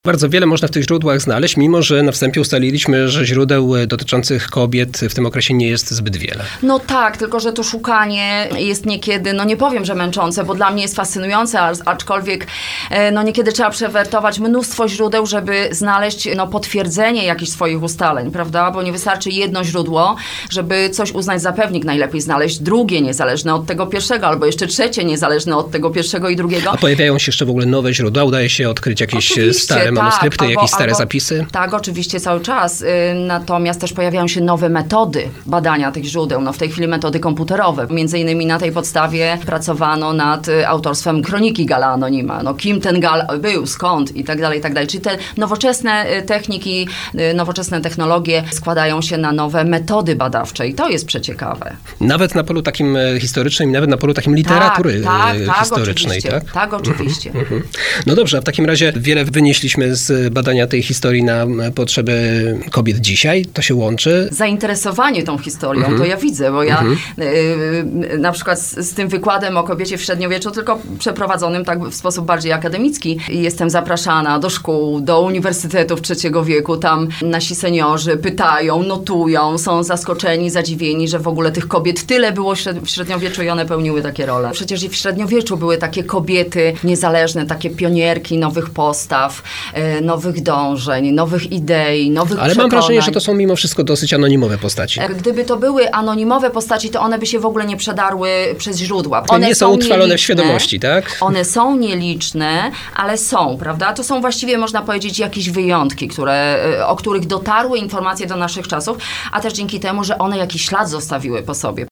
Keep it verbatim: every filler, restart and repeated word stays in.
Bardzo wiele można w tych źródłach znaleźć, mimo że na wstępie ustaliliśmy, że źródeł dotyczących kobiet w tym okresie nie jest zbyt wiele. No tak, tylko że to szukanie jest niekiedy, no nie powiem, że męczące, bo dla mnie jest fascynujące, aczkolwiek no niekiedy trzeba przewertować mnóstwo źródeł, żeby znaleźć no, potwierdzenie jakichś swoich ustaleń, prawda? Bo nie wystarczy jedno źródło, żeby coś uznać za pewnik. Najlepiej znaleźć drugie niezależne od tego pierwszego, albo jeszcze trzecie niezależne od tego pierwszego i drugiego. A pojawiają się jeszcze w ogóle nowe źródła? Udaje się odkryć jakieś Oczywiście, stare manuskrypty, tak, jakieś albo, stare albo, zapisy? Tak, oczywiście cały czas. Natomiast też pojawiają się nowe metody badania tych źródeł. No w tej chwili metody komputerowe. Między innymi na tej podstawie pracowano nad autorstwem kroniki Gala Anonima. No kim ten Gal był, skąd i tak dalej, i tak dalej. Czyli te nowoczesne techniki, nowoczesne technologie składają się na nowe metody badawcze i to jest przeciekawe. Nawet na polu takim historycznym i nawet na polu takim literatury tak, tak, historycznej, tak? Tak, tak oczywiście. Mhm. No dobrze, a w takim razie wiele wynieśliśmy z badania tej historii na potrzeby kobiet dzisiaj. To się łączy. Zainteresowanie tą historią, mhm. to ja widzę, bo ja mhm. y, na przykład z, z tym wykładem o kobiecie w średniowieczu, tylko przeprowadzonym tak w sposób bardziej akademicki, jestem zapraszana do szkół, do uniwersytetów trzeciego wieku. Tam nasi seniorzy pytają, notują, są zaskoczeni, zadziwieni, że w ogóle tych kobiet tyle było w średniowieczu i one pełniły takie role. Przecież i w średniowieczu były takie kobiety niezależne, takie pionierki nowych postaw, y, nowych dążeń, nowych idei, nowych Ale przekonań. mam wrażenie, że to są mimo wszystko dosyć anonimowe postaci. Gdyby to były anonimowe postaci, to one by się w ogóle nie przedarły przez źródła. One nie są, są utrwalone nieliczne, w świadomości, tak? One są nieliczne, ale są, prawda? To są właściwie, można powiedzieć, jakieś wyjątki, które, o których dotarły informacje do naszych czasów, a też dzięki temu, że one jakiś ślad zostawiły po sobie.